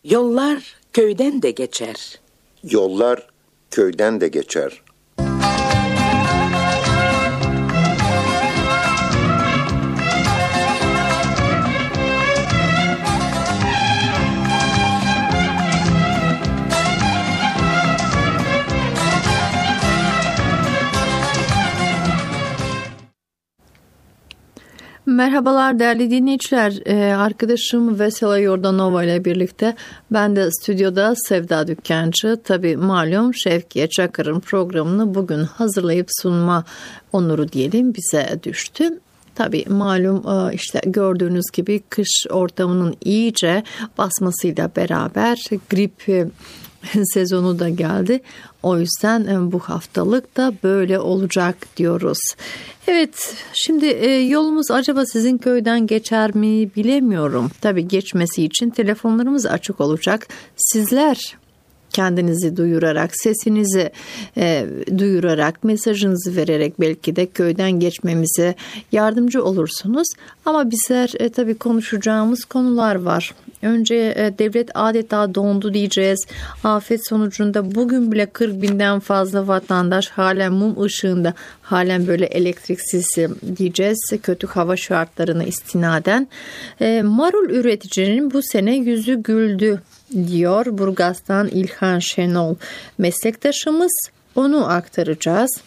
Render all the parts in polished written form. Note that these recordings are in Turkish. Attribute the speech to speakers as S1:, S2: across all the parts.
S1: Yollar köyden de geçer.
S2: Yollar köyden de geçer.
S3: Merhabalar değerli dinleyiciler. Arkadaşım Vesela Yordanova ile birlikte ben de stüdyoda Sevda Dükkancı. Tabii malum Şevkiye Çakır'ın programını bugün hazırlayıp sunma onuru diyelim bize düştü. Tabii malum işte gördüğünüz gibi kış ortamının iyice basmasıyla beraber grip sezonu da geldi. O yüzden bu haftalık da böyle olacak diyoruz. Evet, şimdi yolumuz acaba sizin köyden geçer mi bilemiyorum. Tabii geçmesi için telefonlarımız açık olacak. Sizler kendinizi duyurarak, sesinizi duyurarak, mesajınızı vererek belki de köyden geçmemize yardımcı olursunuz. Ama bizler tabii konuşacağımız konular var. Önce devlet adeta dondu diyeceğiz. Afet sonucunda bugün bile 40 binden fazla vatandaş halen mum ışığında, halen böyle elektriksiz diyeceğiz. Kötü hava şartlarına istinaden. Marul üreticinin bu sene yüzü güldü diyor Burgaz'dan İlhan Şenol. Meslektaşımız, onu aktaracağız.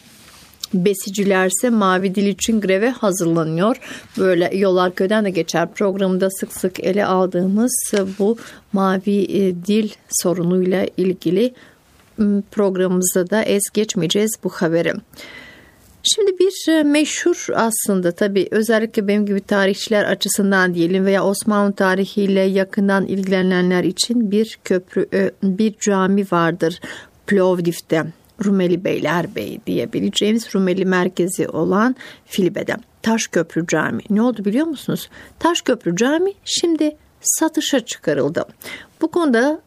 S3: Besicilerse mavi dil için greve hazırlanıyor. Böyle Yollar Köyden de geçer programında sık sık ele aldığımız bu mavi dil sorunuyla ilgili programımızda da es geçmeyeceğiz bu haberi. Şimdi bir meşhur aslında tabii özellikle benim gibi tarihçiler açısından diyelim veya Osmanlı tarihiyle yakından ilgilenenler için bir köprü, bir cami vardır Plovdiv'de. Rumeli Beylerbeyi diyebileceğimiz Rumeli merkezi olan Filibe'de. Taşköprü Camii. Ne oldu biliyor musunuz? Taşköprü Camii şimdi satışa çıkarıldı. Bu konuda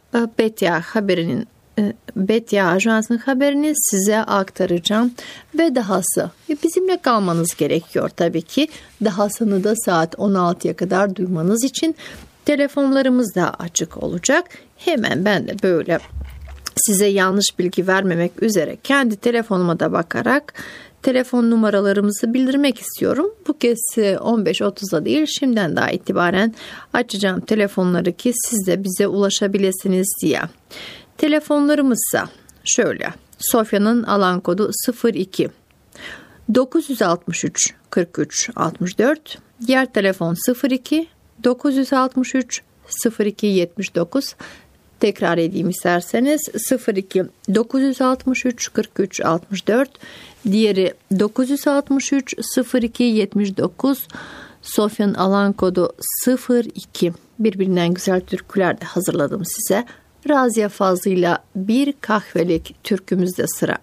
S3: Betya Ajansı'nın haberini size aktaracağım ve dahası bizimle kalmanız gerekiyor tabii ki. Dahasını da saat 16'ya kadar duymanız için telefonlarımız da açık olacak. Hemen ben de böyle size yanlış bilgi vermemek üzere kendi telefonuma da bakarak telefon numaralarımızı bildirmek istiyorum. Bu kez 15.30'da değil, şimdiden daha itibaren açacağım telefonları ki siz de bize ulaşabilirsiniz diye. Telefonlarımızsa şöyle: Sofya'nın alan kodu 02 963 43 64, diğer telefon 02 963 02 79. Tekrar edeyim isterseniz: 02 963 43 64, diğeri 963 02 79. Sofya'nın alan kodu 02. Birbirinden güzel türküler de hazırladım size. Raziye Fazlı'yla Bir Kahvelik türkümüzde sıra.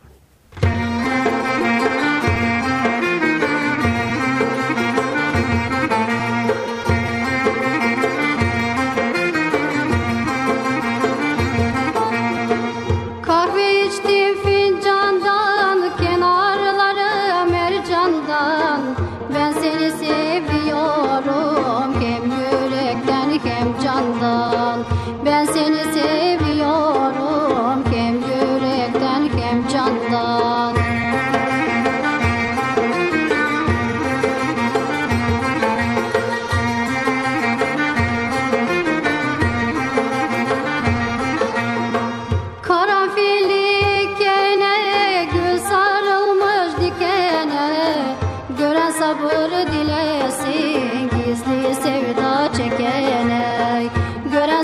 S4: Sabır dilesin gizli sevda çekene, gören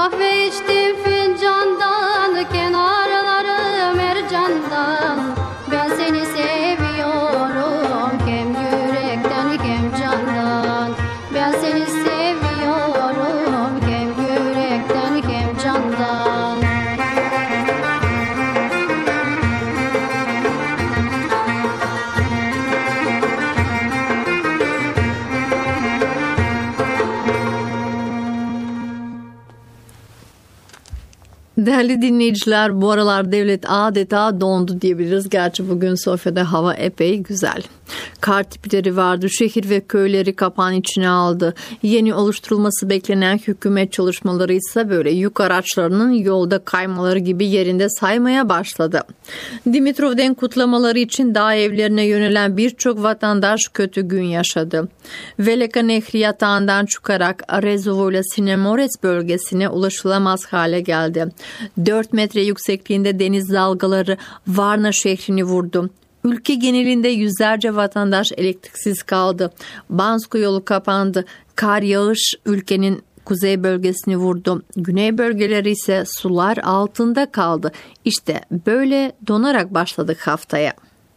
S4: Kahve içtim fincandan, kenarları mercandan. Ben seni seviyorum, hem yürekten hem candan. Ben seni seviyorum, hem yürekten hem candan.
S3: Değerli dinleyiciler, bu aralar devlet adeta dondu diyebiliriz. Gerçi bugün Sofya'da hava epey güzel. Kar tipleri vardı. Şehir ve köyleri kapağın içine aldı. Yeni oluşturulması beklenen hükümet çalışmaları ise böyle yük araçlarının yolda kaymaları gibi yerinde saymaya başladı. Dimitrov'den kutlamaları için dağ evlerine yönelen birçok vatandaş kötü gün yaşadı. Velika Nehri yatağından çıkarak Arezovo ile Sinemores bölgesine ulaşılamaz hale geldi. 4 metre yüksekliğinde deniz dalgaları Varna şehrini vurdu. Ülke genelinde yüzlerce vatandaş elektriksiz kaldı. Bansko yolu kapandı. Kar yağış ülkenin kuzey bölgesini vurdu. Güney bölgeleri ise sular altında kaldı. İşte böyle donarak başladık haftaya.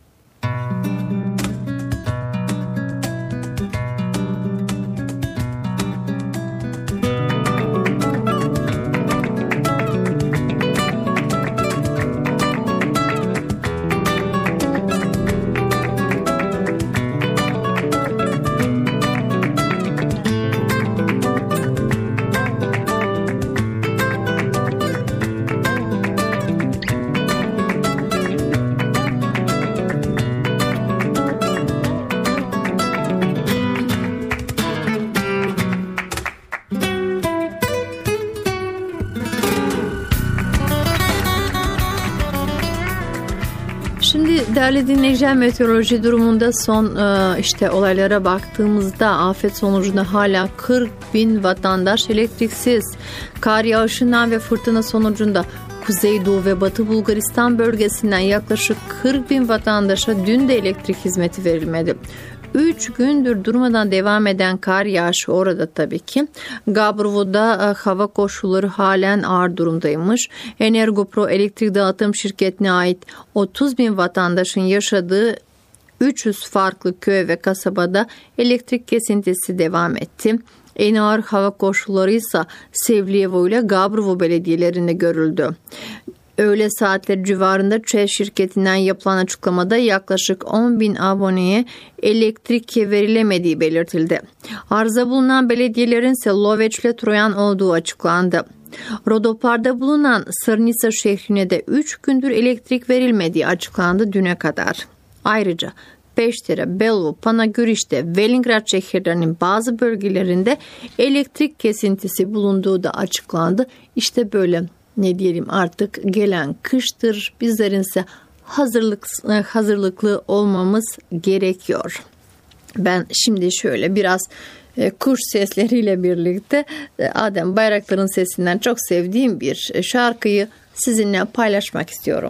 S3: Şimdi değerli dinleyiciler, meteoroloji durumunda son olaylara baktığımızda afet sonucunda hala 40.000 vatandaş elektriksiz. Kar yağışından ve fırtına sonucunda Kuzeydoğu ve Batı Bulgaristan bölgesinden yaklaşık 40.000 vatandaşa dün de elektrik hizmeti verilmedi. 3 gündür durmadan devam eden kar yağışı orada tabii ki. Gabrovo'da hava koşulları halen ağır durumdaymış. Energopro elektrik dağıtım şirketine ait 30.000 vatandaşın yaşadığı 300 farklı köy ve kasabada elektrik kesintisi devam etti. En ağır hava koşulları ise Sevliyevo ile Gabrovo belediyelerinde görüldü. Öğle saatleri civarında ÇEZ şirketinden yapılan açıklamada yaklaşık 10.000 aboneye elektrik verilemediği belirtildi. Arıza bulunan belediyelerin ise Loveç ve Troyan olduğu açıklandı. Rodopar'da bulunan Sırnisa şehrine de 3 gündür elektrik verilmediği açıklandı düne kadar. Ayrıca Peştere, Belvo, Panagüriş'te, Velingrad şehirlerinin bazı bölgelerinde elektrik kesintisi bulunduğu da açıklandı. İşte böyle artık gelen kıştır. Bizlerin ise hazırlıklı olmamız gerekiyor. Ben şimdi şöyle biraz kuş sesleriyle birlikte Adem Bayraktar'ın sesinden çok sevdiğim bir şarkıyı sizinle paylaşmak istiyorum.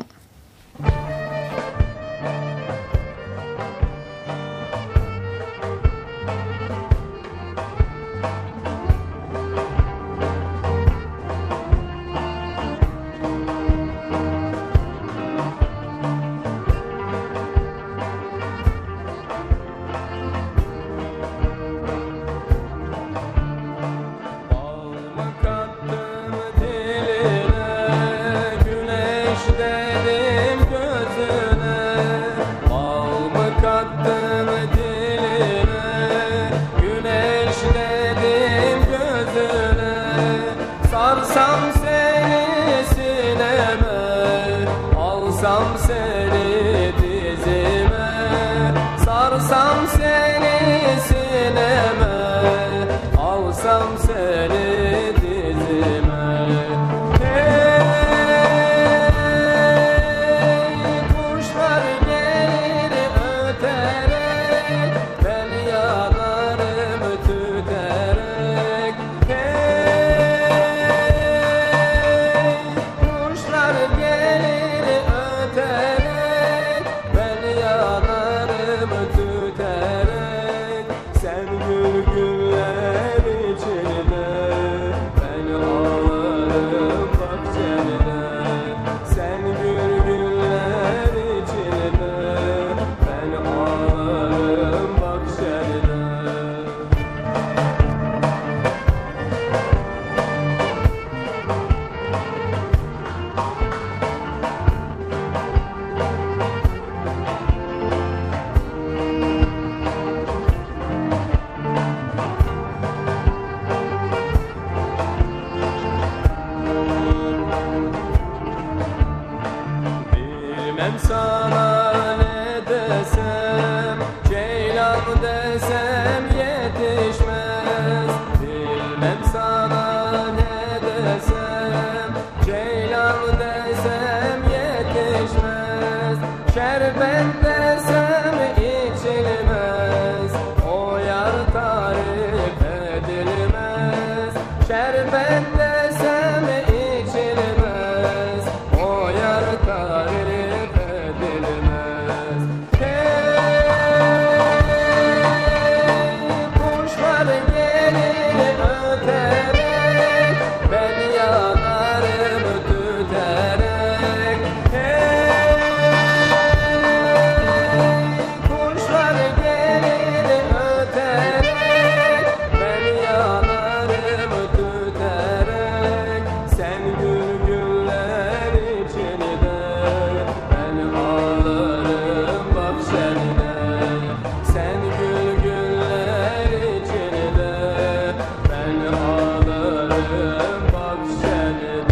S5: Bilmem sana ne desem, Ceylan desem yetişmez. Bilmem sana ne desem, Ceylan desem yetişmez. Şerbet desem içilmez, o yar tarif edilmez. Şerbet desem içilmez, o yar tarif edilmez. Hey, kuşlar gelir öterek, ben yanarım tüterek. Hey, kuşlar gelir öterek, ben yanarım tüterek. Sen gül güller içinde, ben ağlarım bahçende. Sen gül güller içinde, ben ağlarım bahçende.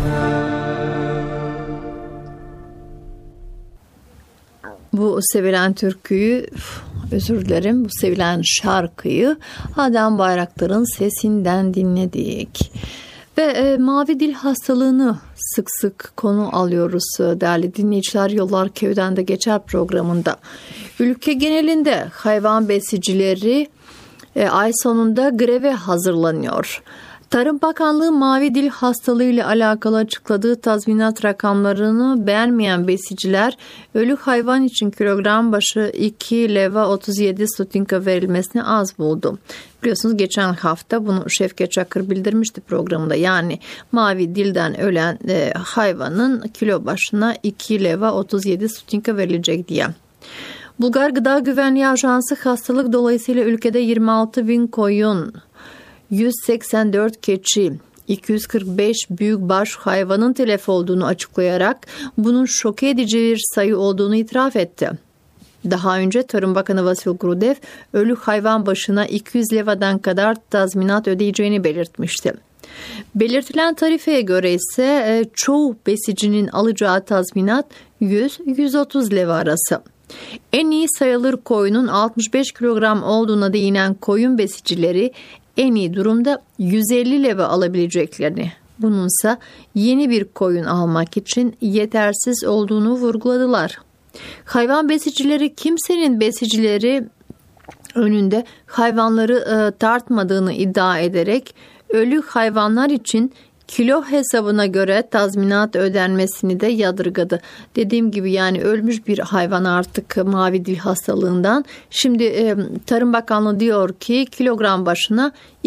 S3: Bu sevilen türküyü, özür dilerim, bu sevilen şarkıyı Adem Bayraktar'ın sesinden dinledik. Ve mavi dil hastalığını sık sık konu alıyoruz değerli dinleyiciler. Yollar Köyden de Geçer programında. Ülke genelinde hayvan besicileri ay sonunda greve hazırlanıyor. Tarım Bakanlığı mavi dil hastalığı ile alakalı açıkladığı tazminat rakamlarını beğenmeyen besiciler ölü hayvan için kilogram başı 2 leva 37 stotinka verilmesini az buldu. Biliyorsunuz geçen hafta bunu Şevket Çakır bildirmişti programda. Yani mavi dilden ölen hayvanın kilo başına 2 leva 37 stotinka verilecek diye. Bulgar Gıda Güvenliği Ajansı hastalık dolayısıyla ülkede 26 bin koyun, 184 keçi, 245 büyükbaş hayvanın telef olduğunu açıklayarak bunun şok edici bir sayı olduğunu itiraf etti. Daha önce Tarım Bakanı Vasil Grudev ölü hayvan başına 200 levadan kadar tazminat ödeyeceğini belirtmişti. Belirtilen tarifeye göre ise çoğu besicinin alacağı tazminat 100-130 leva arası. En iyi sayılır koyunun 65 kilogram olduğuna değinen koyun besicileri en iyi durumda 150 leva alabileceklerini, bununsa yeni bir koyun almak için yetersiz olduğunu vurguladılar. Hayvan besicileri kimsenin besicileri önünde hayvanları tartmadığını iddia ederek ölü hayvanlar için kilo hesabına göre tazminat ödenmesini de yadırgadı. Dediğim gibi yani ölmüş bir hayvan artık mavi dil hastalığından. Şimdi Tarım Bakanlığı diyor ki kilogram başına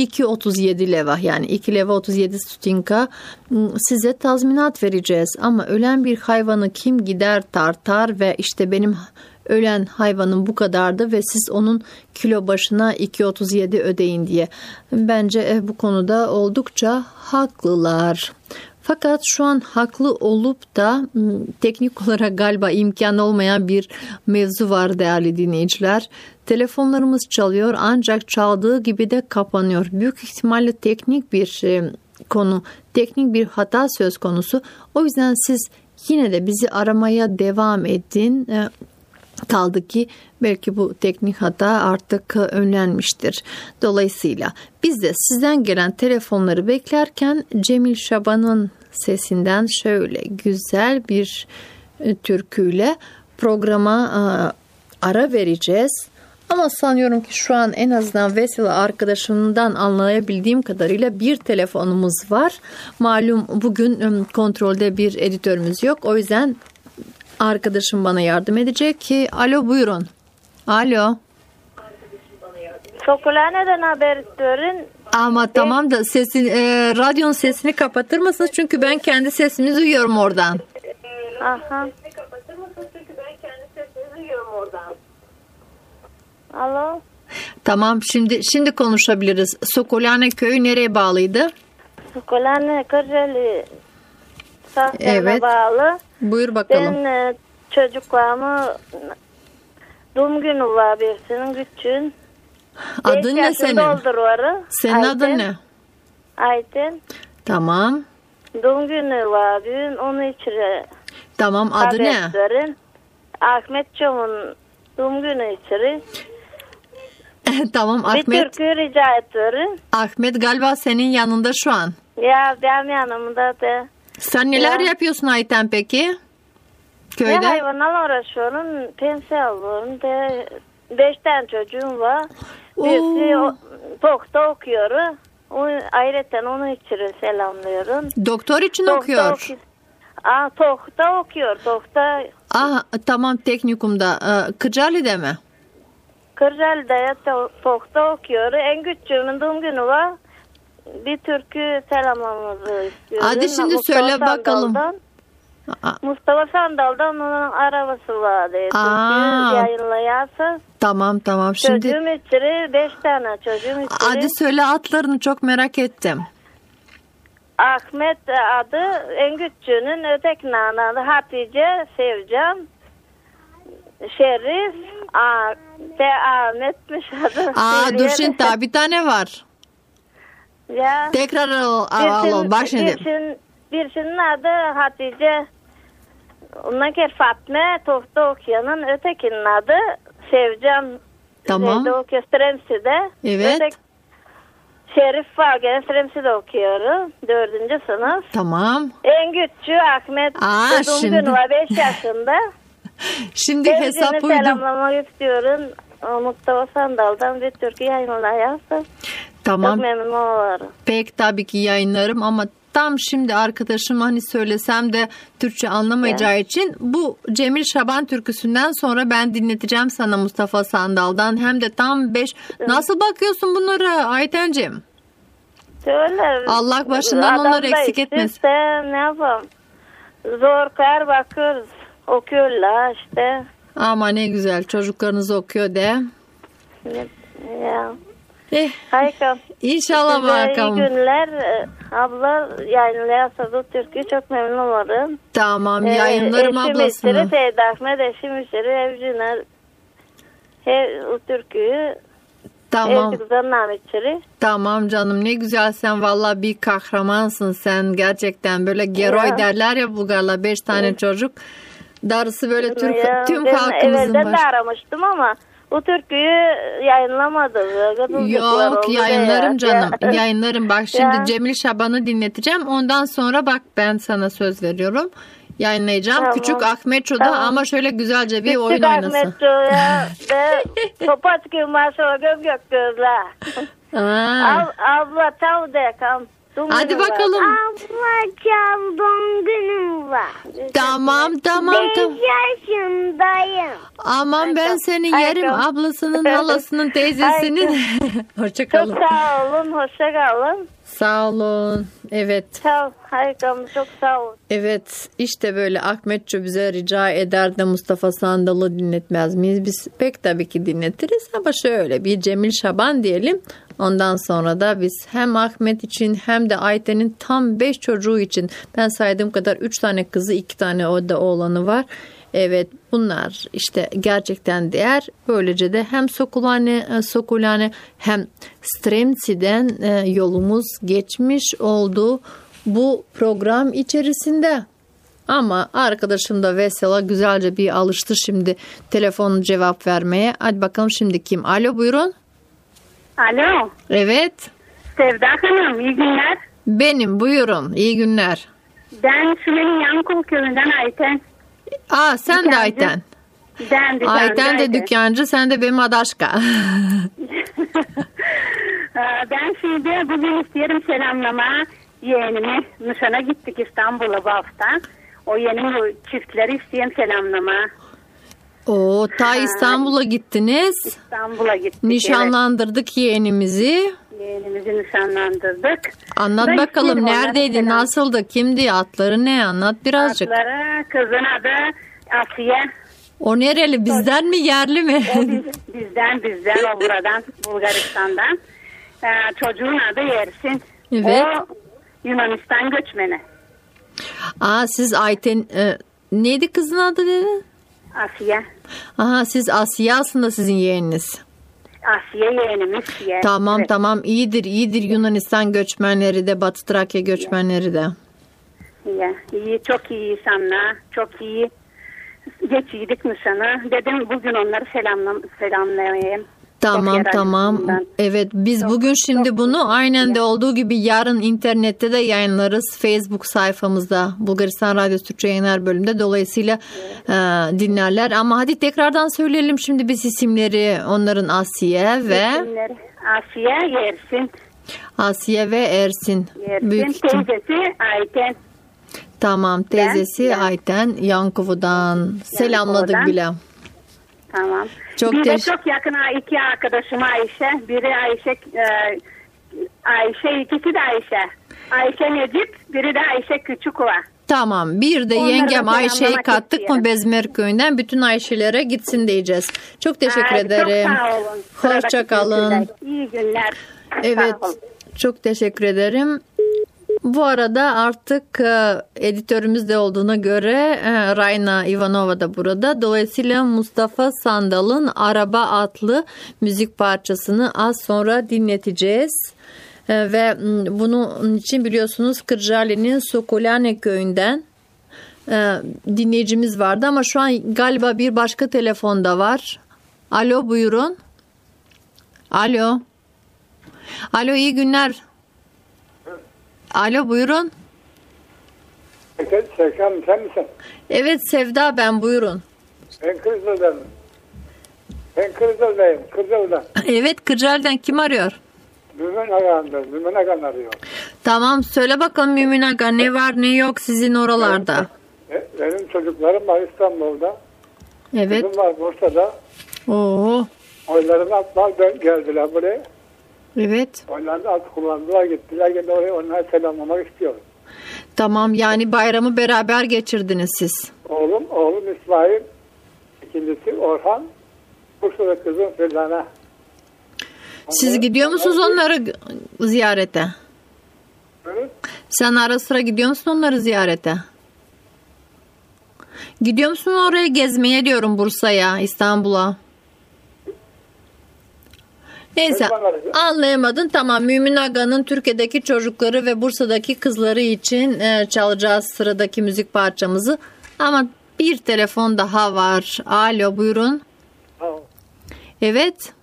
S3: 2.37 leva, yani 2 leva 37 stotinka size tazminat vereceğiz. Ama ölen bir hayvanı kim gider tartar ve işte benim ölen hayvanın bu kadardı ve siz onun kilo başına 2.37 ödeyin diye. Bence bu konuda oldukça haklılar. Fakat şu an haklı olup da teknik olarak galiba imkan olmayan bir mevzu var değerli dinleyiciler. Telefonlarımız çalıyor ancak çaldığı gibi de kapanıyor. Büyük ihtimalle teknik bir konu, teknik bir hata söz konusu. O yüzden siz yine de bizi aramaya devam edin. Kaldı ki belki bu teknik hata artık önlenmiştir. Dolayısıyla biz de sizden gelen telefonları beklerken Cemil Şaban'ın sesinden şöyle güzel bir türküyle programa ara vereceğiz. Ama sanıyorum ki şu an en azından Vesile arkadaşımdan anlayabildiğim kadarıyla bir telefonumuz var. Malum bugün kontrolde bir editörümüz yok. O yüzden arkadaşım bana yardım edecek ki. Alo, buyurun. Alo.
S6: Sokolana'dan haber istiyorum.
S3: Ama tamam da radyonun sesini kapatır mısınız? Çünkü ben kendi sesimi duyuyorum oradan.
S6: Aha. Alo.
S3: Tamam, şimdi konuşabiliriz. Sokolane köyü nereye bağlıydı?
S6: Sokolana Kırcalı.
S3: Evet.
S6: Bağlı.
S3: Buyur bakalım.
S6: Ben çocuklarımı doğum günü var birisinin için.
S3: Adın ne senin? Senin
S6: Ayten.
S3: Adın ne?
S6: Ayten.
S3: Tamam.
S6: Doğum günü var bugün, onu için.
S3: Tamam, adı ne?
S6: Ahmetço'nun doğum günü için
S3: Tamam
S6: bir
S3: Ahmet.
S6: türkü rica ediyorum.
S3: Ahmet galiba senin yanında şu an.
S6: Ya benim yanımda da.
S3: Sen neler
S6: Ya.
S3: yapıyorsun Ayten peki?
S6: Ne
S3: Köyde?
S6: hayvanlarla uğraşıyorum. Pensiyon alıyorum. 5 tane çocuğum var. Birisi Tok'ta okuyor. Ayrıca onun için selamlıyorum.
S3: Doktor için okuyor.
S6: Tok'ta okuyor. Tok'ta
S3: Tamam teknikumda. Kırcaali'de mi?
S6: Kırcaali'de Tok'ta okuyor. En küçüğümün doğum günü var. Bir türkü selamlamamızı istiyorum.
S3: Hadi şimdi
S6: Mustafa
S3: söyle bakalım.
S6: Sandal'dan. Mustafa Sandal'dan onun arabası vardı. Türkü yayınlayarsa.
S3: Tamam. Şimdi
S6: Çocuğum için 5 tane çocuğum için.
S3: hadi söyle adlarını çok merak ettim.
S6: Ahmet adı en küçüğünün, ötekinin adı Hatice, Sevcan, Şerif, Ahmet'miş adı.
S3: Dur şimdi daha bir tane var.
S6: Ya.
S3: Tekrar alalım. Bak şimdi.
S6: Birisinin adı Hatice. Ondan sonra Fatma, Tok'ta okuyanın, ötekinin adı Sevcan.
S3: Tamam.
S6: Şeyde okuyor, Stremsi'de.
S3: Evet.
S6: Şerif var, gene Stremsi'de okuyorum. 4. sınıf.
S3: Tamam.
S6: En küçüğü Ahmet. Doğum
S3: şimdi.
S6: günü var, 5 yaşında.
S3: Şimdi hesap
S6: Hepsini
S3: uydum.
S6: selamlamak istiyorum. Mustafa Sandal'dan bir türkü yayınlayarsa.
S3: Tamam.
S6: Çok memnun olurum.
S3: Pek tabii ki yayınlarım ama tam şimdi arkadaşım hani söylesem de Türkçe anlamayacağı için bu Cemil Şaban türküsünden sonra ben dinleteceğim sana Mustafa Sandal'dan. Hem de tam 5. Nasıl bakıyorsun bunlara Aytenciğim?
S6: Söyle.
S3: Allah başından onları eksik etmesin.
S6: Ne yapalım? Zor kar bakıyoruz. Okuyorlar işte.
S3: Ama ne güzel çocuklarınız okuyor de.
S6: Ya.
S3: Harika. İnşallah bakalım.
S6: İyi günler. Abla yayınlayarsa bu türküyü çok memnun olurum.
S3: Tamam yayınlarım ablasını.
S6: Eşim içeri Seyda Ahmet, eşim içeri evciner. O türküyü
S3: Tamam. Tamam canım ne güzel sen valla bir kahramansın sen gerçekten böyle geroy derler ya Bulgarlar 5 tane çocuk. Darısı böyle tüm halkımızın
S6: başı. De aramıştım ama bu türküyü yayınlamadım.
S3: Yok yayınlarım canım. Yayınlarım. Bak şimdi Cemil Şaban'ı dinleteceğim. Ondan sonra bak ben sana söz veriyorum. Yayınlayacağım. Tamam. Küçük Ahmetço'da ama şöyle güzelce bir oyun oynasın.
S6: Küçük Ahmetço'ya ve topaç gibi maşallah gök gözler. Abla tav de kam.
S3: Hadi bakalım.
S6: Ablacığım doğum günüm var.
S3: Tamam.
S6: 5 yaşındayım.
S3: Aman ben seni yerim ablasının, halasının, teyzesinin. Hoşçakalın.
S6: Çok sağ olun, hoşçakalın.
S3: Sağ olun. Evet.
S6: Sağ ol. Harikam, çok sağ olun.
S3: Evet işte böyle Ahmetço bize rica eder de Mustafa Sandal'ı dinletmez miyiz? Biz pek tabii ki dinletiriz ama şöyle bir Cemil Şaban diyelim. Ondan sonra da biz hem Ahmet için hem de Ayten'in tam 5 çocuğu için ben saydığım kadar 3 tane kızı 2 tane o da oğlanı var. Evet bunlar işte gerçekten değer. Böylece de hem Sokulane hem Stremsi'den yolumuz geçmiş oldu bu program içerisinde. Ama arkadaşım da Vesela güzelce bir alıştı şimdi telefonu cevap vermeye. Hadi bakalım şimdi kim? Alo buyurun.
S7: Alo.
S3: Evet.
S7: Sevda Hanım iyi günler.
S3: Benim buyurun iyi günler.
S7: Ben Süleyman Yankul köyünden Ayten.
S3: Sen
S7: dükkancı.
S3: De Ayten.
S7: Ben
S3: Ayten de dükkancı sen de benim adaşka.
S7: Ben şimdi bugün isterim selamlama yeğenimi. Nişana gittik İstanbul'a bu hafta. O yeğenim çiftleri isteyeyim selamlama.
S3: Ta İstanbul'a gittiniz.
S7: İstanbul'a gittik.
S3: Nişanlandırdık evet. Yeğenimizi.
S7: Yeğenimizi nişanlandırdık.
S3: Anlat ben bakalım neredeydi, nasıldı, kimdi, adları ne anlat birazcık.
S7: Adları kızın adı Asiye.
S3: O nereli bizden mi yerli mi?
S7: Bizden o buradan Bulgaristan'dan. Çocuğun adı Yersin.
S3: Evet.
S7: O Yunanistan göçmeni.
S3: Siz Ayten neydi kızın adı dedi?
S7: Asiye.
S3: Siz Asiye aslında sizin yeğeniniz.
S7: Asiye yeğenimiz.
S3: Tamam evet. Tamam iyidir Yunanistan göçmenleri de Batı Trakya göçmenleri de.
S7: İyi çok iyi insanlar, çok iyi geçiydik nişana. Dedim bugün onları selamlayayım.
S3: Tamam tamam. Evet biz bugün şimdi bunu aynen de olduğu gibi yarın internette de yayınlarız. Facebook sayfamızda Bulgaristan Radyosu Türkçe Yayınlar bölümünde. Dolayısıyla dinlerler. Ama hadi tekrardan söyleyelim şimdi biz isimleri. Onların Asiye ve Asiye ve Ersin. Büyük
S7: teyzesi Ayten.
S3: Tamam teyzesi Ayten Yankovu'dan. Selamladık bile.
S7: Tamam.
S3: Çok
S7: bir de çok yakın iki arkadaşım Ayşe. Biri Ayşe ikisi de Ayşe. Ayşe Necip, biri de Ayşe Küçükova.
S3: Tamam. Bir de yengem Ayşe'yi kattık mı Bezmer köyünden bütün Ayşelere gitsin diyeceğiz. Çok teşekkür ederim.
S7: Çok sağ olun.
S3: Hoşça kalın.
S7: İyi günler.
S3: Evet. Çok teşekkür ederim. Bu arada artık editörümüz de olduğuna göre Rayna Ivanova da burada. Dolayısıyla Mustafa Sandal'ın Araba adlı müzik parçasını az sonra dinleteceğiz. Ve bunun için biliyorsunuz Kırcaali'nin Sokolane köyünden dinleyicimiz vardı. Ama şu an galiba bir başka telefonda var. Alo buyurun. Alo. Alo iyi günler. Alo buyurun.
S8: Serkan sen misin?
S3: Evet Sevda ben buyurun.
S8: Ben Kırcaali'den. Kırcaali'den.
S3: Evet Kırcaali'den kim arıyor?
S8: Mümin Agan arıyor.
S3: Tamam söyle bakalım Mümin Aga ne var ne yok sizin oralarda?
S8: Benim çocuklarım var İstanbul'da.
S3: Evet.
S8: Kızım var Bursa'da.
S3: Oo.
S8: Oylarını atlar geldiler buraya.
S3: Evet.
S8: Oylarını at kullandılar gittiler. Gene oraya onları selamlamak istiyorum.
S3: Tamam yani bayramı beraber geçirdiniz siz.
S8: Oğlum İsmail. İkincisi Orhan. Bursa'da kızım Firdana.
S3: Siz gidiyor musunuz onları ziyarete?
S8: Evet.
S3: Sen ara sıra gidiyor musun onları ziyarete? Gidiyor musun oraya gezmeye diyorum Bursa'ya, İstanbul'a? Neyse anlayamadın. Tamam Mümin Aga'nın Türkiye'deki çocukları ve Bursa'daki kızları için çalacağız sıradaki müzik parçamızı. Ama bir telefon daha var. Alo buyurun. Evet.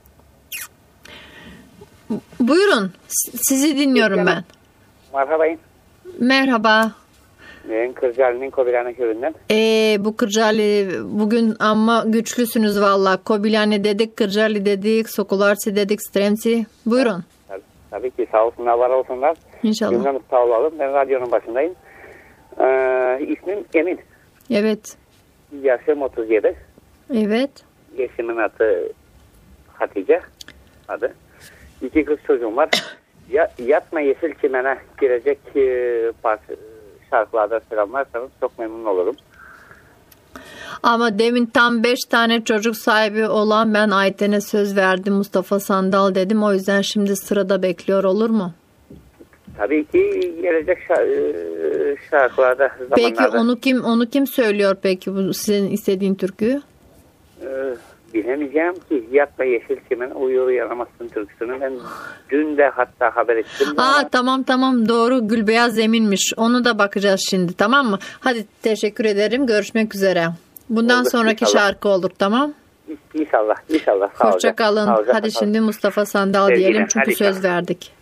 S3: Buyurun. Sizi dinliyorum ben.
S9: Merhabayın.
S3: Merhaba.
S9: Ben Kırcaali'nin Kobilhane köyünden.
S3: Bu Kırcaali bugün ama güçlüsünüz valla. Kobilhane dedik, Kırcaali dedik, Sokolarsi dedik, Stremsi. Buyurun.
S9: Tabii ki sağ olsunlar, var olsunlar.
S3: İnşallah.
S9: Cümlemiz sağ olalım. Ben radyonun başındayım. İsmim Emin.
S3: Evet.
S9: Yaşım 37.
S3: Evet.
S9: Eşimin adı Hatice. Adı. 2 kız çocuğum var. Yatma Yeşil Çimen'e girecek şarkılarda selamlarsanız çok memnun olurum.
S3: Ama demin tam 5 tane çocuk sahibi olan ben Ayten'e söz verdim. Mustafa Sandal dedim. O yüzden şimdi sırada bekliyor olur mu?
S9: Tabii ki gelecek şarkılarda zamanlarda.
S3: Peki onu kim söylüyor peki bu sizin istediğin türküyü?
S9: Bilemeyeceğim ki Yatma Yeşil Çimen uyur yaramazsın türküsünü. Ben dün de hatta haber ettim.
S3: Tamam doğru Gülbeyaz Emin'miş. Onu da bakacağız şimdi tamam mı? Hadi teşekkür ederim. Görüşmek üzere. Bundan
S9: olur,
S3: sonraki
S9: inşallah.
S3: Şarkı olur tamam?
S9: İnşallah.
S3: Hoşça kalın. Hadi şimdi Mustafa Sandal
S9: Sevgiler.
S3: diyelim çünkü
S9: Hadi
S3: söz verdik.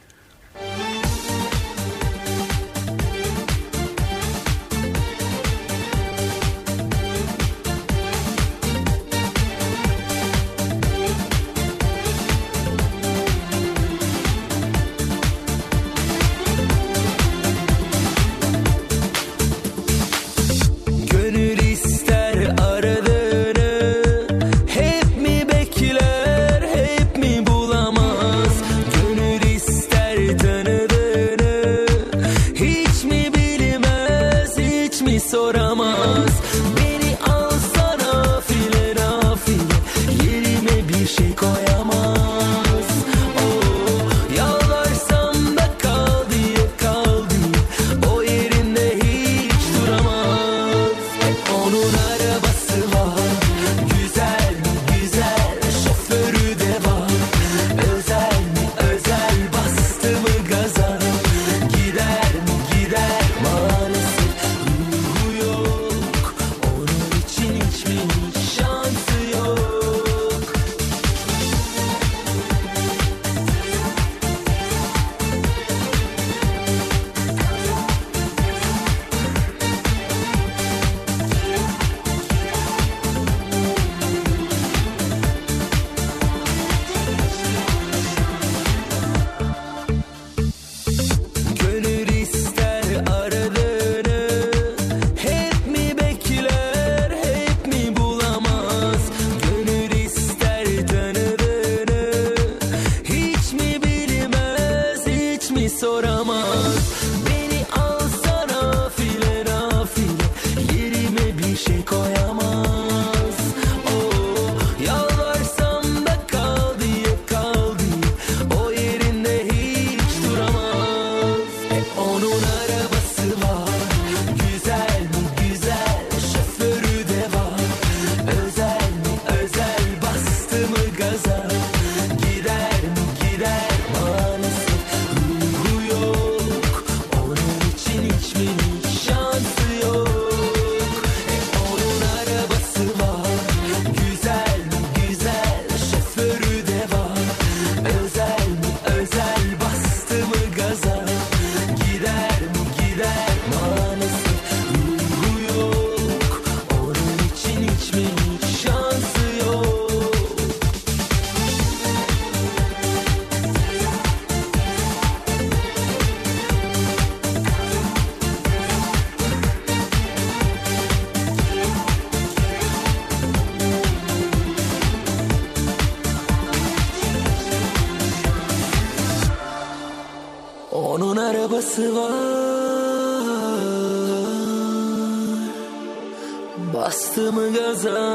S5: bastı mı gaza,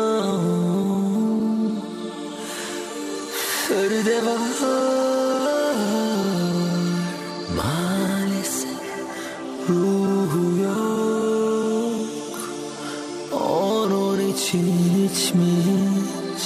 S5: Feride var maalesef, ruhu yok, onun için içmiş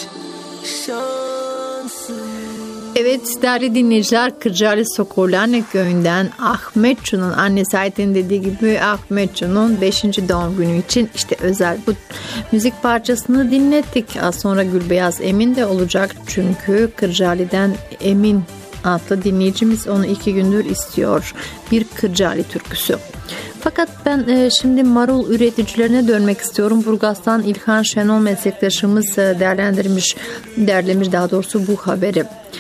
S5: şansı.
S3: Evet değerli dinleyiciler, Kırcaali Sokolane köyünden Ahmetçu'nun annesi Ayten'in dediği gibi Ahmetçu'nun 5. doğum günü için işte özel bu müzik parçasını dinlettik. Az sonra Gülbeyaz Emin de olacak çünkü Kırcaali'den Emin adlı dinleyicimiz onu 2 gündür istiyor. Bir Kırcaali türküsü. Fakat ben şimdi marul üreticilerine dönmek istiyorum. Burgaz'dan İlhan Şenol meslektaşımız derlemiş daha doğrusu bu haberi.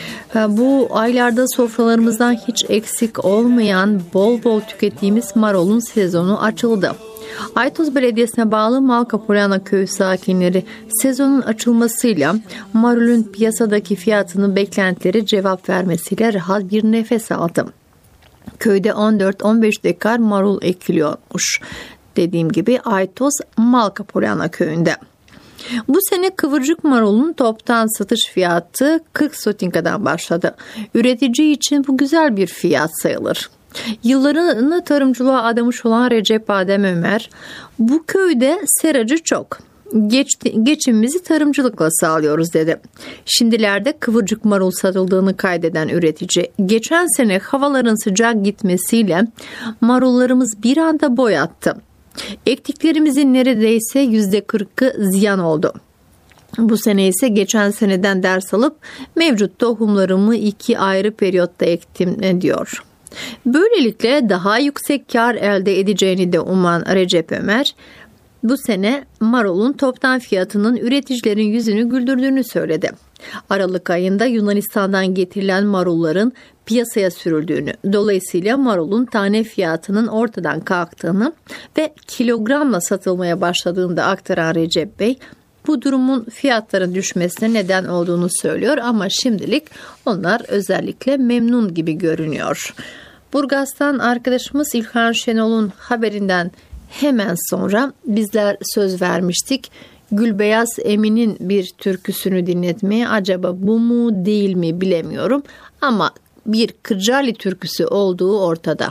S3: Bu aylarda sofralarımızdan hiç eksik olmayan bol bol tükettiğimiz marulun sezonu açıldı. Aytoz Belediyesi'ne bağlı Malkapolana köyü sakinleri sezonun açılmasıyla marulun piyasadaki fiyatının beklentileri cevap vermesiyle rahat bir nefes aldı. Köyde 14-15 dekar marul ekiliyormuş. Dediğim gibi Aytoz Malkapolana köyünde. Bu sene kıvırcık marulun toptan satış fiyatı 40 sotinkadan başladı. Üretici için bu güzel bir fiyat sayılır. Yıllarını tarımcılığa adamış olan Recep Adem Ömer, bu köyde seracı çok. Geçimimizi tarımcılıkla sağlıyoruz dedi. Şimdilerde kıvırcık marul satıldığını kaydeden üretici, geçen sene havaların sıcak gitmesiyle marullarımız bir anda boy attı. Ektiklerimizin neredeyse %40'ı ziyan oldu. Bu sene ise geçen seneden ders alıp mevcut tohumlarımı 2 ayrı periyotta ektim diyor. Böylelikle daha yüksek kar elde edeceğini de uman Recep Ömer, bu sene marulun toptan fiyatının üreticilerin yüzünü güldürdüğünü söyledi. Aralık ayında Yunanistan'dan getirilen marulların piyasaya sürüldüğünü, dolayısıyla marulun tane fiyatının ortadan kalktığını ve kilogramla satılmaya başladığını da aktaran Recep Bey, bu durumun fiyatların düşmesine neden olduğunu söylüyor ama şimdilik onlar özellikle memnun gibi görünüyor. Burgaz'tan arkadaşımız İlhan Şenol'un haberinden hemen sonra bizler söz vermiştik. Gülbeyaz Emin'in bir türküsünü dinletmeye, acaba bu mu değil mi bilemiyorum ama bir Kırcaali türküsü olduğu ortada.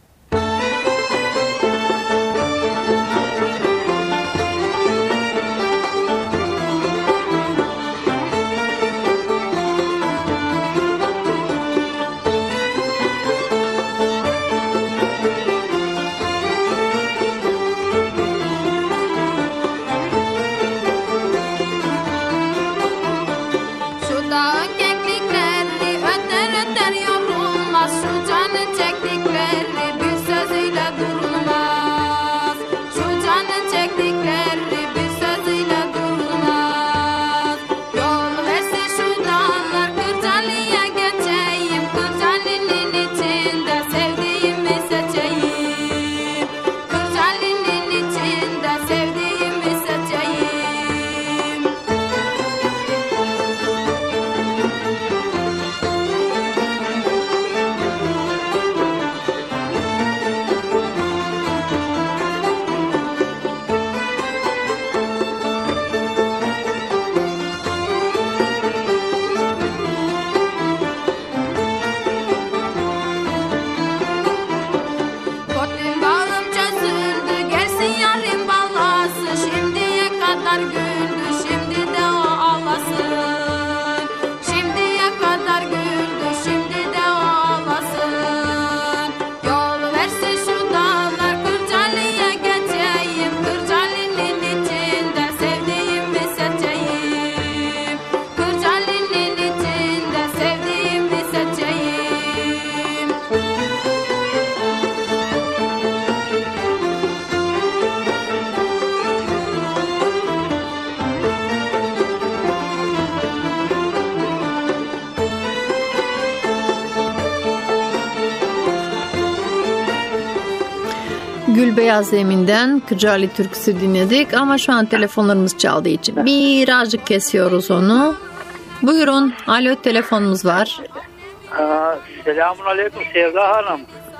S3: Gülbeyaz Emin'den Kırcaali türküsü dinledik ama şu an telefonlarımız çaldığı için birazcık kesiyoruz onu. Buyurun, alo, telefonumuz var.
S10: Selamun aleyküm Sevda Hanım.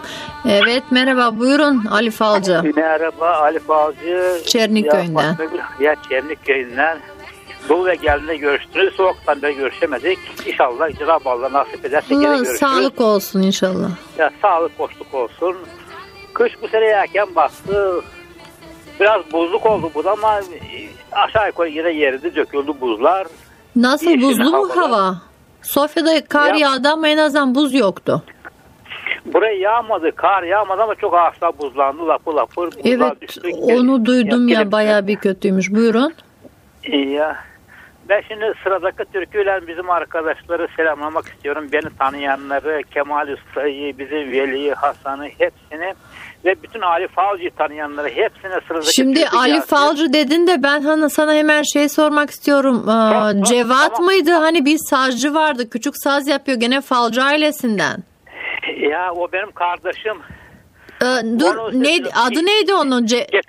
S3: Evet, merhaba, buyurun Ali Falcı.
S10: Merhaba Ali Falcı.
S3: Çernik köyünden.
S10: Ya Çernik köyünden. Dolu ve geldiğinde görüştünüz. Soğuktan beri görüşemedik. İnşallah Cenab-ı Allah nasip ederse gene görüşürüz.
S3: Sağlık olsun inşallah.
S10: Ya sağlık, hoşluk olsun. Kış bu sene erken bastı. Biraz buzluk oldu bu da ama aşağı yukarı yine yerinde döküldü buzlar.
S3: Nasıl, buzlu mu hava? Sofya'da kar yağdı ama en azından buz yoktu.
S10: Buraya yağmadı, kar yağmadı ama çok ağaçlar buzlandı, lapır lapır.
S3: Evet,
S10: düştü.
S3: onu duydum ya bayağı bir kötüymüş. Buyurun.
S10: Ya ben şimdi sıradaki türküyle bizim arkadaşları selamlamak istiyorum. Beni tanıyanları, Kemal Usta'yı, bizim Veli'yi, Hasan'ı hepsini ve bütün Ali Falcı'yı tanıyanları hepsine sıradaki
S3: şimdi
S10: türkü
S3: Ali
S10: gelsin.
S3: Falcı dedin de ben sana hemen sormak istiyorum. Cevat
S10: tamam.
S3: mıydı? Hani bir sazcı vardı. Küçük saz yapıyor gene Falcı ailesinden.
S10: Ya o benim kardeşim.
S3: Adı neydi onun?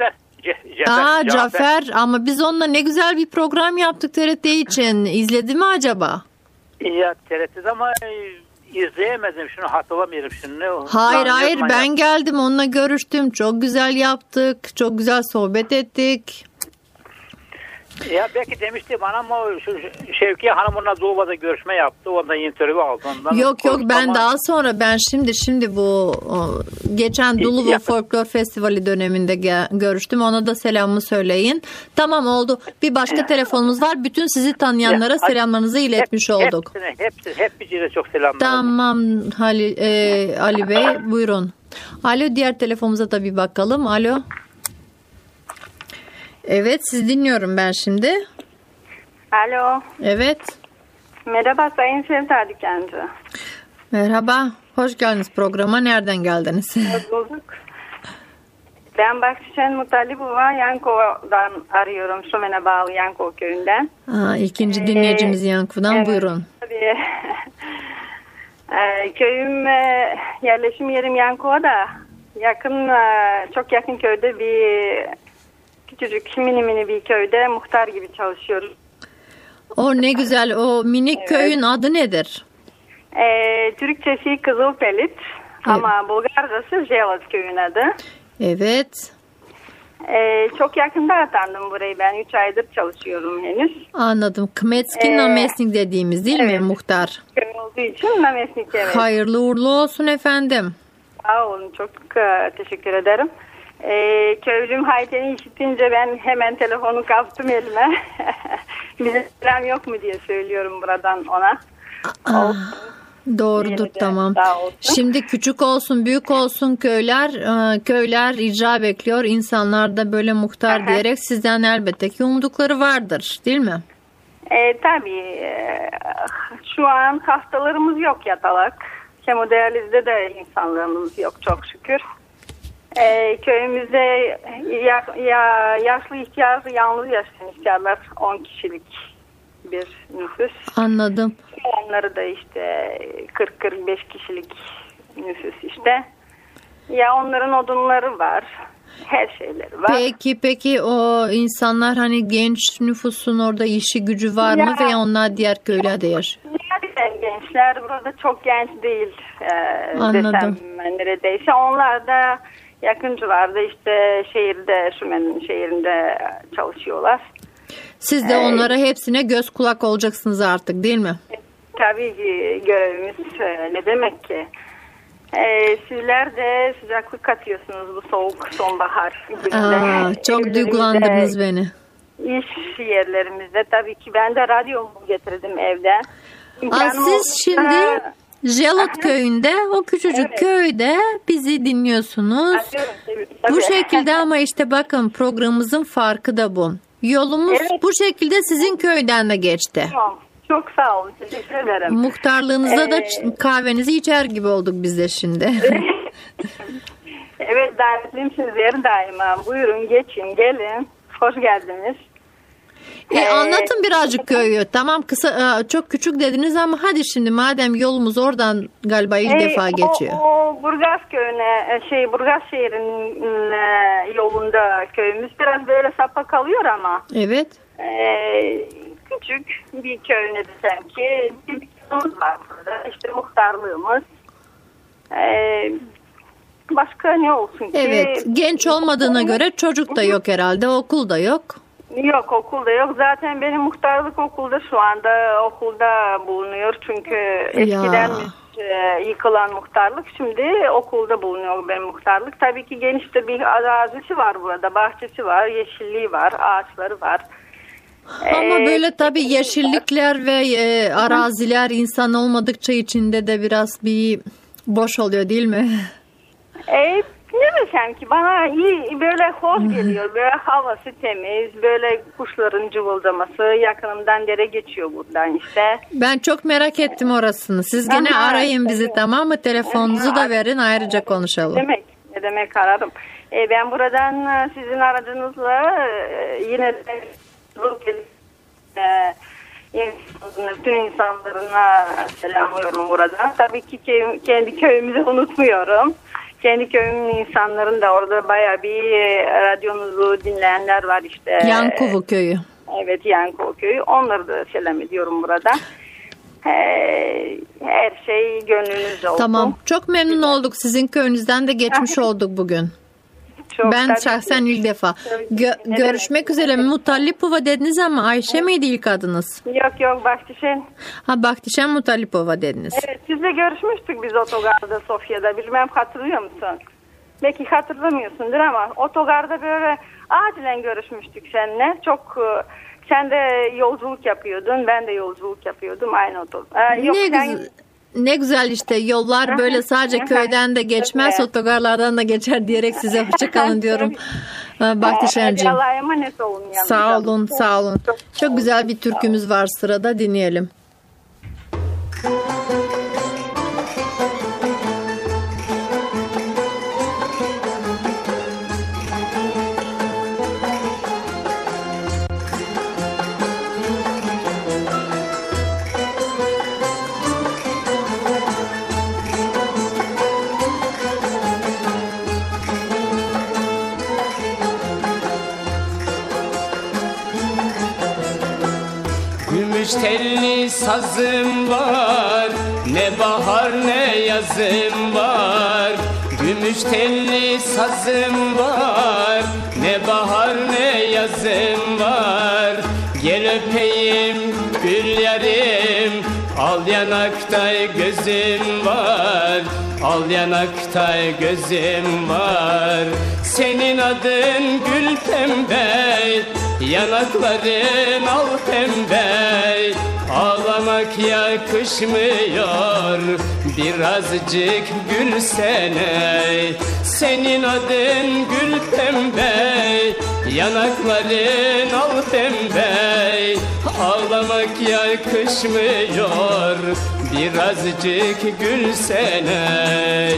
S3: Cafer. Ama biz onunla ne güzel bir program yaptık TRT için. İzledi mi acaba?
S10: Ya TRT'de ama izleyemedim. Şunu hatırlamıyorum şimdi.
S3: Hayır ben geldim onunla görüştüm. Çok güzel yaptık. Çok güzel sohbet ettik.
S10: Ya belki demişti bana ama Şevkiye Hanım onunla Doğu'da görüşme yaptı. Ondan interview aldı.
S3: Yok ben daha sonra şimdi bu geçen Dulu Folklor Festivali döneminde görüştüm. Ona da selamımı söyleyin. Tamam oldu. Bir başka telefonumuz var. Bütün sizi tanıyanlara selamlarınızı iletmiş olduk.
S10: Hepsine çok selamlar.
S3: Tamam Ali Bey buyurun. Alo, diğer telefonumuza da bir bakalım. Alo. Evet, siz dinliyorum ben şimdi.
S11: Alo.
S3: Evet.
S11: Merhaba Sayın Sevda Dükenci.
S3: Merhaba, hoş geldiniz programa. Nereden geldiniz?
S11: Hoş bulduk. Ben Bahçişen Mutalibova, Yankova'dan arıyorum. Şumen'e bağlı Yankova köyünden.
S3: İkinci dinleyicimiz Yankova'dan, evet, buyurun.
S11: Tabii. Köyüm, yerleşim yerim Yankova'da. Çok yakın köyde bir küçücük mini bir köyde muhtar gibi çalışıyoruz.
S3: O ne güzel. O minik köyün adı nedir?
S11: Türkçesi Kızılpelit, ama Bulgarcası Jelat köyün adı.
S3: Evet.
S11: Çok yakında atandım burayı. Ben 3 aydır çalışıyorum henüz.
S3: Anladım. Kmetski Namesnik dediğimiz değil mi muhtar?
S11: Köy olduğu için Namesnik, evet.
S3: Hayırlı uğurlu olsun efendim.
S11: Sağ olun. Çok teşekkür ederim. Köylüm Hayten'i işitince ben hemen telefonu kaptım elime. Bize selam yok mu diye söylüyorum buradan ona.
S3: Doğrudur, tamam. Şimdi küçük olsun büyük olsun köyler icra bekliyor. İnsanlar da böyle muhtar diyerek sizden elbette ki umdukları vardır değil mi?
S11: Tabii. Şu an hastalarımız yok yatalak. Hemodiyalizde de insanlarımız yok çok şükür. Köyümüzde yaşlı ihtiyar, yalnız yaşayan ihtiyarlar 10 kişilik bir nüfus.
S3: Anladım.
S11: Onları da işte 40-45 kişilik nüfus işte. Ya onların odunları var. Her şeyleri var.
S3: Peki o insanlar hani genç nüfusun orada işi gücü var mı veya onlar diğer köylerde yaşıyor?
S11: Gençler burada çok genç değil.
S3: Anladım.
S11: Desem neredeyse. Onlar da yakıncılarda işte Şumen'in şehrinde çalışıyorlar.
S3: Siz de onlara hepsine göz kulak olacaksınız artık değil mi?
S11: Tabii ki görevimiz ne demek ki? Sizler de sıcaklık katıyorsunuz bu soğuk sonbahar gününde.
S3: Çok duygulandırdınız beni.
S11: İş yerlerimizde tabii ki ben de radyomu getirdim evden.
S3: Siz şimdi Jelat köyünde, o küçücük köyde bizi dinliyorsunuz. Bu şekilde ama işte bakın programımızın farkı da bu. Yolumuz bu şekilde sizin köyden de geçti.
S11: Tamam. Çok sağ olun. Teşekkür ederim.
S3: Muhtarlığınızda da kahvenizi içer gibi olduk biz de şimdi.
S11: Evet, davetliyim sizleri daima. Buyurun, geçin, gelin. Hoş geldiniz.
S3: Anlatın birazcık köyü. Tamam, çok küçük dediniz ama hadi şimdi madem yolumuz oradan galiba ilk defa geçiyor.
S11: O Burgaz köyüne, Burgaz şehrinin yolunda köyümüz biraz böyle sapa kalıyor ama.
S3: Evet.
S11: Küçük bir köy ne desem ki bir köyümüz var burada. İşte muhtarlığımız. Başka ne olsun ki?
S3: Evet, genç olmadığına göre çocuk da yok herhalde, okul da yok.
S11: Yok, okulda yok. Zaten benim muhtarlık okulda şu anda okulda bulunuyor. Çünkü eskiden yıkılan muhtarlık şimdi okulda bulunuyor benim muhtarlık. Tabii ki geniş de bir arazisi var burada. Bahçesi var, yeşilliği var, ağaçları var.
S3: Ama böyle tabii yeşillikler ve araziler insan olmadıkça içinde de biraz bir boş oluyor değil mi?
S11: Ne desem ki bana iyi böyle hoş geliyor. Böyle havası temiz, böyle kuşların cıvıldaması, yakınımdan dere geçiyor buradan işte.
S3: Ben çok merak ettim orasını. Siz gene arayın bizi, tamam mı? Telefonunuzu da verin, ayrıca konuşalım.
S11: Ne demek ararım. Ben buradan sizin aracınızla yine de bütün insanlarına selamlıyorum buradan. Tabii ki kendi köyümüzü unutmuyorum. Kendi köyümün insanların da orada bayağı bir radyonuzu dinleyenler var işte.
S3: Yankova köyü.
S11: Evet, Yankova köyü. Onları da selam ediyorum burada. Her şey gönlünüzce olsun.
S3: Tamam. Çok memnun olduk. Sizin köyünüzden de geçmiş olduk bugün. Ben şahsen ilk defa. Görüşmek üzere. Mutallipova dediniz ama Ayşe miydi ilk adınız?
S11: Yok, Bahtişen.
S3: Bahtişen Mutallipova dediniz.
S11: Evet, sizle görüşmüştük biz otogarda Sofya'da. Bilmem hatırlıyor musun? Belki hatırlamıyorsundur ama otogarda böyle acilen görüşmüştük seninle. Sen de yolculuk yapıyordun, ben de yolculuk yapıyordum aynı otogar.
S3: Ne güzel işte, yollar böyle sadece köyden de geçmez, otogarlardan da geçer diyerek size hoşçakalın diyorum. Bahtişen'cim.
S11: Allah'a emanet olun.
S3: Sağ olun. Çok güzel bir türkümüz var sırada, dinleyelim.
S5: Gümüş telli sazım var, ne bahar ne yazım var. Gümüş telli sazım var, ne bahar ne yazım var. Gel öpeyim gül yarim, al yanakta gözüm var. Al yanakta gözüm var. Senin adın gül pembe, yanakların al pembe. Ağlamak yakışmıyor, birazcık gülsene. Senin adın gül pembe, yanakların al pembe. Ağlamak yakışmıyor, birazcık gülsene.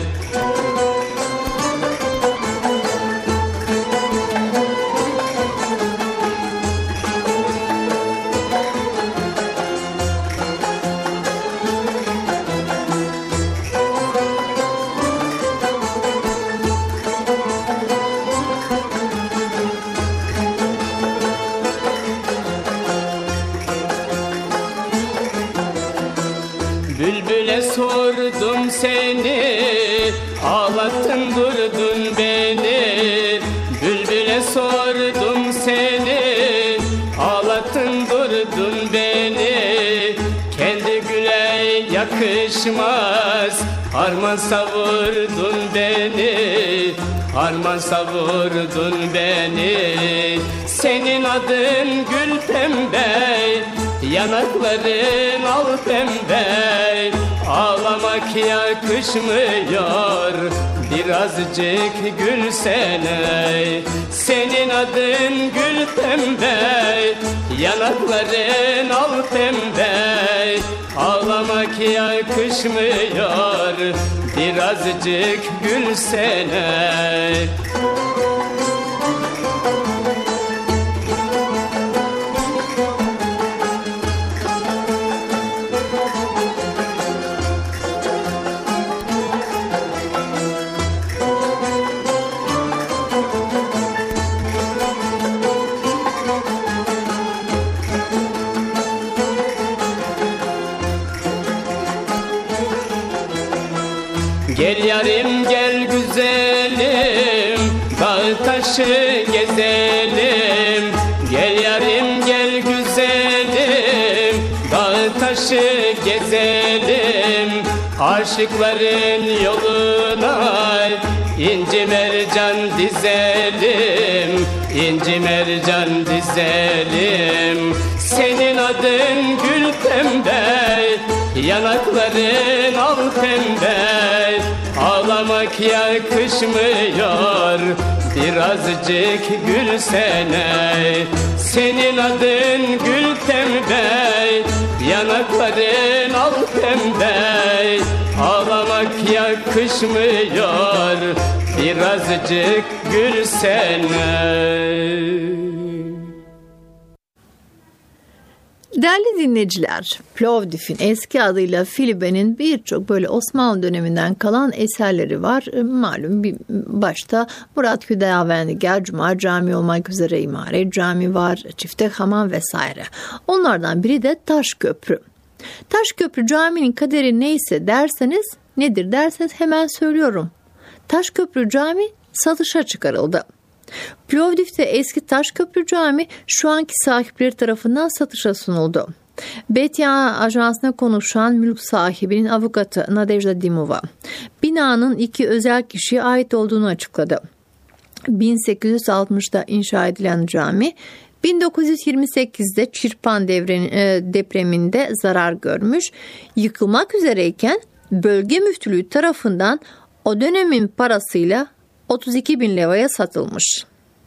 S5: Bülbüle sordum seni, ağlattın durdun beni. Bülbüle sordum seni, ağlattın durdun beni. Kendi güle yakışmaz, harman savurdun beni. Harman savurdun beni. Senin adın gül pembe, yanakların al pembe. Ağlamak yakışmıyor, birazcık gülsene. Senin adın gül pembe, yanakların al pembe. Ağlamak yakışmıyor, birazcık gülsene. Gel yarim gel güzel taşı gezelim, gel yarim gel güzelim. Dağ taşı gezelim, aşıkların yoluna inci mercan dizelim, inci mercan dizelim. Senin adın gül pembe, yanakların al pembe. Ağlamak yakışmıyor, birazcık gülsene. Senin adın gül pembe, yanakların al pembe. Ağlamak yakışmıyor, birazcık gülsene.
S3: Değerli dinleyiciler, Plovdiv'in eski adıyla Filibe'nin birçok böyle Osmanlı döneminden kalan eserleri var. Malum başta Murat Hüdavendigar, Cuma Camii olmak üzere İmaret Camii var, Çifte Hamam vesaire. Onlardan biri de Taşköprü. Taşköprü Camii'nin kaderi neyse derseniz, nedir derseniz hemen söylüyorum. Taşköprü Camii satışa çıkarıldı. Plovdiv'de eski Taşköprü Camii şu anki sahipleri tarafından satışa sunuldu. Betya Ajansı'na konuşan mülk sahibinin avukatı Nadejda Dimova, binanın 2 özel kişiye ait olduğunu açıkladı. 1860'da inşa edilen cami, 1928'de Çirpan depreminde zarar görmüş, yıkılmak üzereyken bölge müftülüğü tarafından o dönemin parasıyla 32.000 levaya satılmış.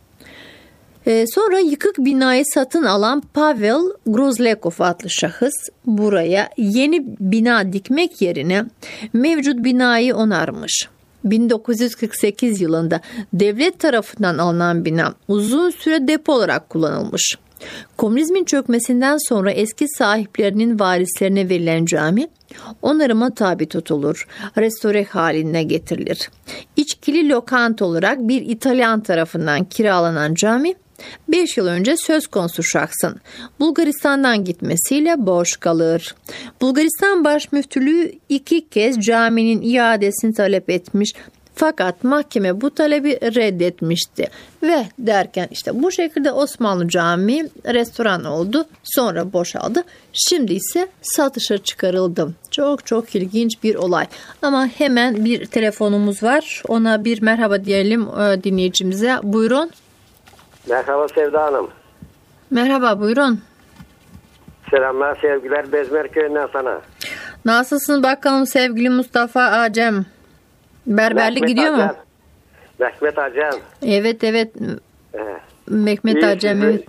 S3: Sonra yıkık binayı satın alan Pavel Grozlekov adlı şahıs buraya yeni bina dikmek yerine mevcut binayı onarmış. 1948 yılında devlet tarafından alınan bina uzun süre depo olarak kullanılmış. Komünizmin çökmesinden sonra eski sahiplerinin varislerine verilen cami onarıma tabi tutulur, restore haline getirilir. İçkili lokanta olarak bir İtalyan tarafından kiralanan cami 5 yıl önce söz konusu şahsın Bulgaristan'dan gitmesiyle boş kalır. Bulgaristan Başmüftülüğü 2 kez caminin iadesini talep etmiş. Fakat mahkeme bu talebi reddetmişti ve derken işte bu şekilde Osmanlı Camii restoran oldu, sonra boşaldı, şimdi ise satışa çıkarıldı. Çok ilginç bir olay ama hemen bir telefonumuz var, ona bir merhaba diyelim dinleyicimize. Buyurun.
S12: Merhaba Sevda Hanım.
S3: Merhaba, buyurun.
S12: Selamlar, sevgiler Bezmer Köyü'nden sana.
S3: Nasılsın bakalım sevgili Mustafa Acem? Berberlik
S12: Mehmet
S3: gidiyor
S12: Acem.
S3: mu?
S12: Mehmet Acem.
S3: Evet. Mehmet Acem, evet.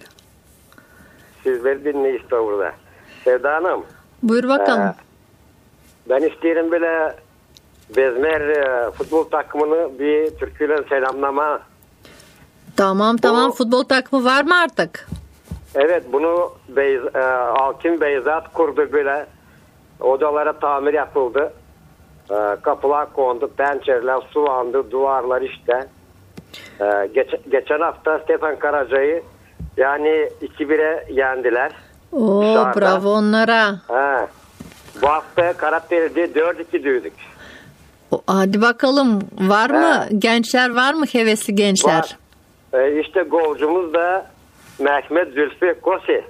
S12: Sizleri dinle işte burada. Sevda Hanım.
S3: Buyur bakalım.
S12: Ben isterim böyle Bezmer futbol takımını bir türküyle selamlama.
S3: Tamam. Futbol takımı var mı artık?
S12: Evet, bunu Alkin Beyzat kurdu böyle. Odalara tamir yapıldı. Kapılar kondu, pencereler sulandı, duvarlar işte. Geçen hafta Stefan Karaca'yı yani 2-1'e yendiler.
S3: Oo, dışarıda. Bravo onlara.
S12: Bu hafta Karateli'de 4-2 düzdük.
S3: Hadi bakalım, var mı gençler, var mı hevesli gençler?
S12: İşte golcumuz da Mehmet Zülfü Kosi.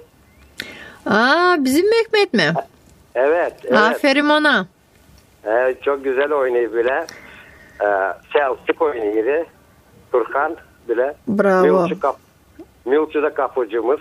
S3: Bizim Mehmet mi?
S12: Evet.
S3: Aferin ona.
S12: Çok güzel oynuyor bile. Selçuk oynuyor. Turhan bile.
S3: Bravo.
S12: Milçu da kapıcımız.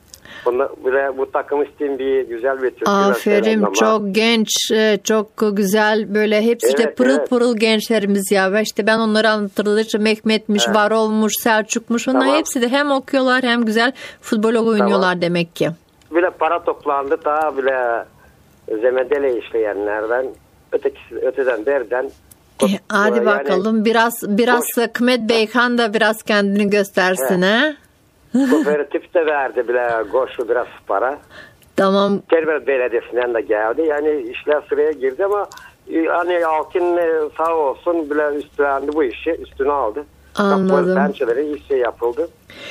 S12: Bu takım için bir güzel bir Türk.
S3: Aferin, çok genç, çok güzel, böyle hepsi de pırıl gençlerimiz ya. İşte ben onları anlatırdım. Mehmet'miş, Varol'muş, Selçuk'muş. Onlar hepsi de hem okuyorlar hem güzel futbol oynuyorlar demek ki.
S12: Bile para toplandı daha bile zemedele işleyenlerden, öteden berden.
S3: Hadi bakalım, biraz Kmet Beyhan da biraz kendini göstersin ha.
S12: Kooperatif de verdi bile koşu biraz para.
S3: Tamam.
S12: Terbiye Belediyesi'nden de geldi. Yani işler sıraya girdi ama hani Alkin sağ olsun bile üstlendi bu işi. Üstüne aldı.
S3: Anladım.
S12: Pençeleri işe yapıldı.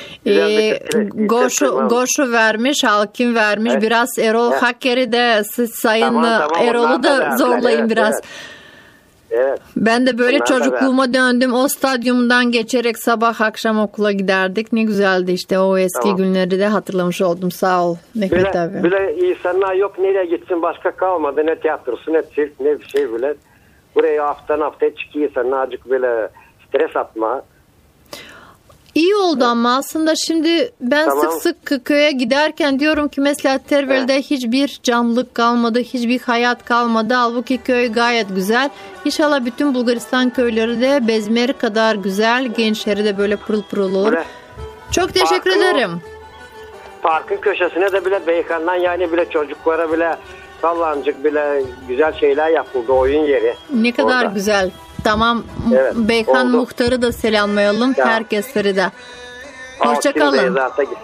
S3: Goşu vermiş, Alkin vermiş. Biraz Erol Hakker'i de Sayın Erol'u da zorlayın biraz.
S12: Evet.
S3: Ben de böyle
S12: Bunlar
S3: çocukluğuma döndüm. O stadyumdan geçerek sabah akşam okula giderdik. Ne güzeldi işte o eski günleri de hatırlamış oldum. Sağ ol Mehmet abi.
S12: Böyle insanlar yok, nereye gitsin, başka kalmadı. Ne tiyatrosu, ne sirk, ne bir şey böyle. Buraya haftadan haftaya çıkıyor insanlar, azıcık böyle stres atma.
S3: İyi oldu ama aslında şimdi ben sık sık köye giderken diyorum ki mesela Tervel'de hiçbir canlılık kalmadı, hiçbir hayat kalmadı. Halbuki köy gayet güzel. İnşallah bütün Bulgaristan köyleri de Bezmeri kadar güzel, gençleri de böyle pırıl pırıl olur. Çok teşekkür ederim.
S12: Parkın köşesine de bile Beykan'dan yani bile çocuklara bile sallancık bile güzel şeyler yapıldı, oyun yeri.
S3: Ne kadar orada. Güzel. Tamam. Evet, Beykan Muhtar'ı da selamlayalım. Ya. Herkesleri de. Hoşçakalın.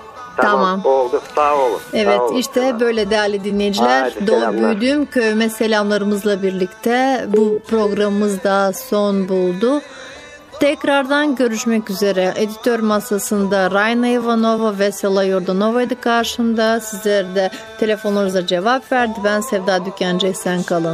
S12: Tamam. Oldu. Sağ olun.
S3: Evet
S12: sağ olun.
S3: İşte böyle değerli dinleyiciler. Doğup büyüdüğüm köyüme selamlarımızla birlikte bu programımız da son buldu. Tekrardan görüşmek üzere. Editör masasında Rayna Ivanova ve Sela Yordanova'ydı karşımda. Sizler de telefonlarınıza cevap verdi. Ben Sevda Dükencı. Esen kalın.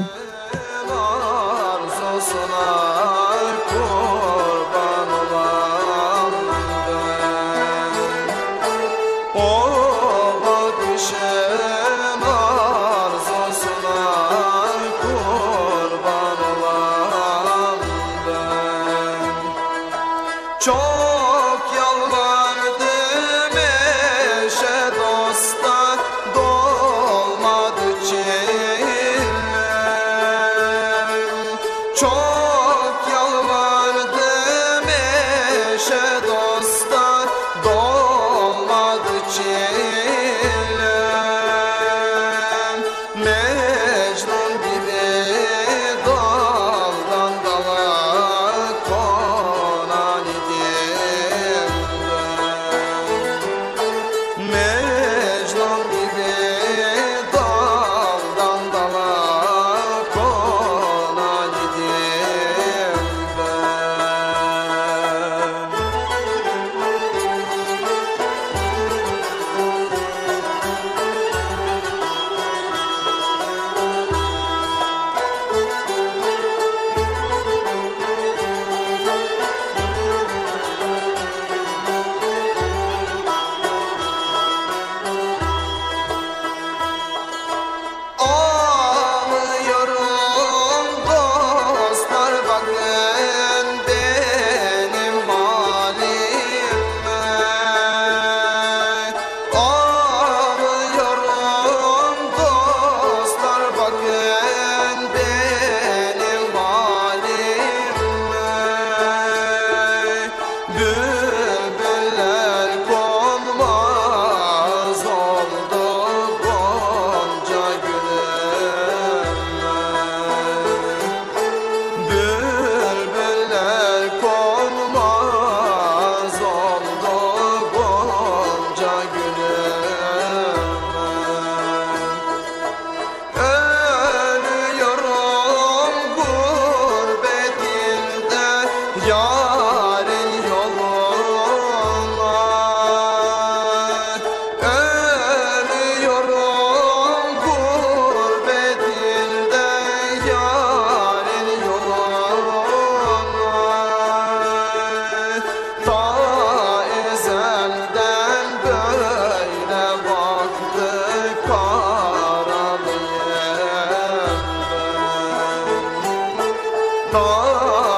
S13: Oh